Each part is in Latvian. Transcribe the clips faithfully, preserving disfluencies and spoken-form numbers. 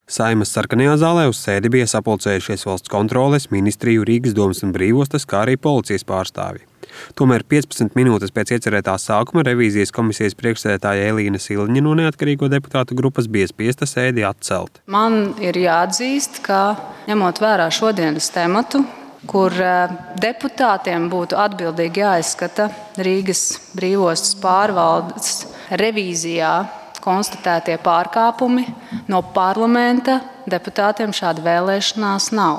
Saeimas sarkanajā zālē uz sēdi bija sapulcējušies valsts kontroles, ministriju, Rīgas domas un brīvostas, kā arī policijas pārstāvji. Tomēr piecpadsmit minūtes pēc iecerētā sākuma revīzijas komisijas priekšsēdētāja Elīna Siliņa no neatkarīgo deputātu grupas bija spiesta sēdi atcelt. Man ir jāatzīst, ka ņemot vērā šodienas tematu, kur deputātiem būtu atbildīgi jāizskata Rīgas brīvostas pārvaldes revīzijā konstatētie pārkāpumi, no parlamenta deputātiem šāda vēlēšanās nav.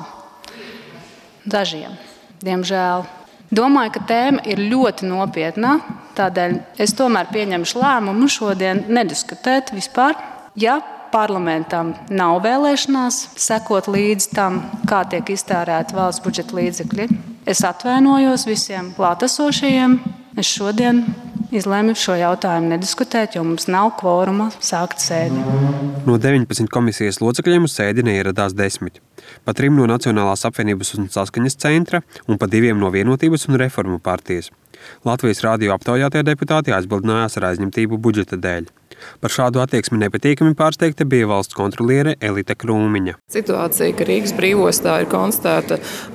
Dažiem, diemžēl. Domāju, ka tēma ir ļoti nopietna, tādēļ es tomēr pieņemšu lēmumu šodien nediskutēt vispār. Ja parlamentam nav vēlēšanās sekot līdz tam, kā tiek iztērēti valsts budžeta līdzekļi, es atvainojos visiem klātesošajiem. Es šodien izlēmu šo jautājumu nediskutēt, jo mums nav kvoruma sākt sēdi. No deviņpadsmit komisijas locekļiem uz sēdi neieradās desmit. Pa trim no Nacionālās apvienības un saskaņas centra un pa diviem no Vienotības un Reformu partijas. Latvijas radio aptaujātie deputāti aizbildinājās ar aizņemtību budžeta dēļ. Par šādu attieksmi nepatīkami pārsteigta bija valsts kontroliere Elita Krūmiņa. Situācija, ka Rīgas brīvostā ir konstatēta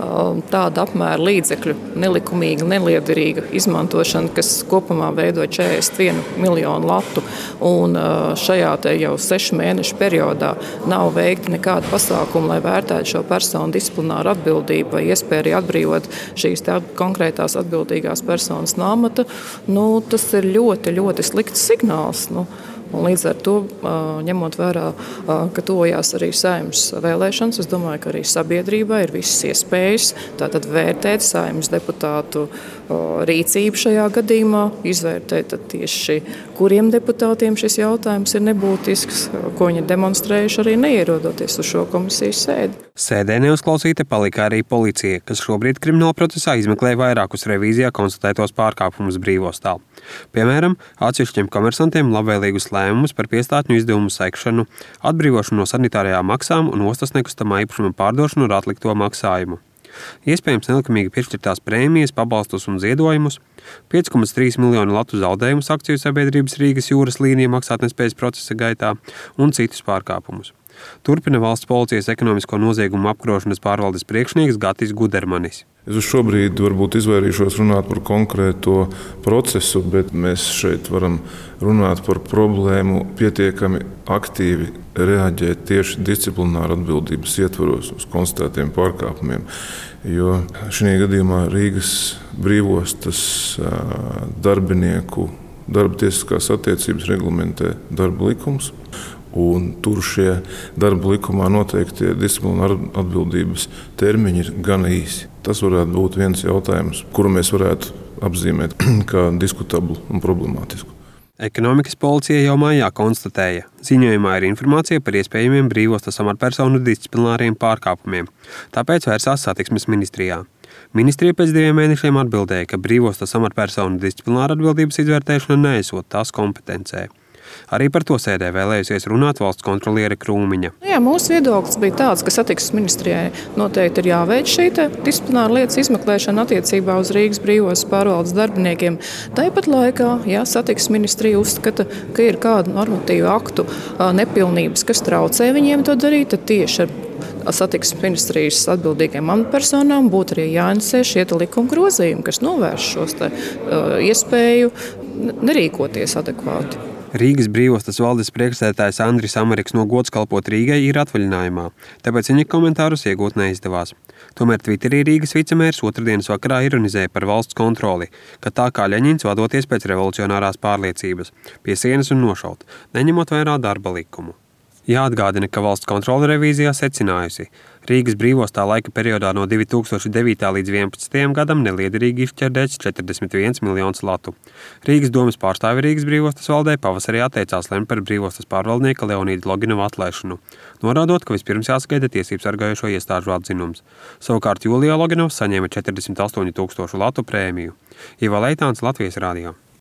tāda apmēra līdzekļu nelikumīga, neliederīga izmantošana, kas kopumā veido četrdesmit vienu miljonu latu. Un šajā te jau sešu mēnešu periodā nav veikti nekāda pasākuma, lai vērtētu šo personu disciplināru atbildību vai iespēju arī atbrīvot šīs konkrētās atbildīgās personas no amata. Nu, tas ir ļoti, ļoti slikts signāls. Nu, Un līdz ar to, ņemot vērā, ka tuvojās arī Saeimas vēlēšanas, es domāju, ka arī sabiedrībai ir visas iespējas tātad vērtēt Saeimas deputātu rīcību šajā gadījumā, izvērtēt tieši, kuriem deputātiem šis jautājums ir nebūtisks, ko viņi demonstrējuši arī neierodoties uz šo komisijas sēdi. Sēdē neuzklausīta palika arī policija, kas šobrīd krimināla procesā izmeklē vairākus revīzijā konstatētos pārkāpumus brīvostā. Piemēram, atsevišķiem komersantiem labvēlīgus lēmumus par piestātņu izdevumu sekšanu, atbrīvošanu no sanitārajām maksām un ostas nekustamā īpašuma pārdošanu ar atlikto maksājumu. Iespējams nelikumīgi piešķirtās prēmijas, pabalstus un ziedojumus, pieci komats trīs miljonu latu zaudējumus akciju sabiedrības Rīgas jūras līnija maksātnespējas procesa gaitā un citus pārkāpumus. Turpina valsts policijas ekonomisko noziegumu apkarošanas pārvaldes priekšnieks Gatis Gudermanis. Es uz šobrīd varbūt izvairīšos runāt par konkrēto procesu, bet mēs šeit varam runāt par problēmu pietiekami aktīvi reaģēt tieši disciplināru atbildības ietvaros uz konstatētiem pārkāpumiem. Jo šajā gadījumā Rīgas brīvostas darbinieku darba tiesiskās attiecības reglamentē darba likums. Un tur šie darba likumā noteiktie disciplināra atbildības termiņi ir gan īsi. Tas varētu būt viens jautājums, kuru mēs varētu apzīmēt kā diskutablu un problemātisku. Ekonomikas policija jau mājā konstatēja. Ziņojumā ir informācija par iespējamiem brīvostas amatpersonu disciplināriem pārkāpumiem. Tāpēc vērsās satiksmes ministrijā. Ministrija pēc diviem mēnešiem atbildēja, ka brīvostas amatpersonu disciplināra atbildības izvērtēšana neesot tās kompetencē. Arī par to sēdē vēlējusies runāt valsts kontroliere Krūmiņa. Jā, mūsu viedoklis bija tāds, ka satiksmes ministrijai noteikti ir jāveic šī disciplināra lietas izmeklēšana attiecībā uz Rīgas brīvostas pārvaldes darbiniekiem. Tāpat laikā, ja satiksmes ministrija uzskata, ka ir kādu normatīvu aktu nepilnības, kas traucē viņiem to darīt, tad tieši ar satiksmes ministrijas atbildīgiem amatpersonām būtu arī jāinicē šie likuma grozījumi, kas novērš šos te, uh, iespēju nerīkoties adekvāti. Rīgas brīvostas valdes priekšsēdētājs Andris Ameriks no gods kalpot Rīgai ir atvaļinājumā, tāpēc viņa komentārus iegūt neizdevās. Tomēr Twitterī Rīgas vicemērs otrdienas vakarā ironizēja par valsts kontroli, ka tā kā Ļeņins vadoties pēc revolucionārās pārliecības, pie sienas un nošaut, neņemot vērā darba likumu. Jāatgādina, ka valsts kontrole revīzijā secinājusi. Rīgas brīvostā laika periodā no divi tūkstoši devītā līdz vienpadsmitajam gadam neliederīgi izšķērdēts četrdesmit viens miljonus latu. Rīgas domas pārstāvi Rīgas brīvostas valdē pavasarī atteicās lemt par brīvostas pārvaldnieka Leonīda Loginova atlaišanu, norādot, ka vispirms jāsagaida tiesību sargājošo iestāžu atzinums. Savukārt jūlijā Loginovs saņēma četrdesmit astoņu tūkstošu latu prēmiju. Iva Leitāns, Latvijas radio.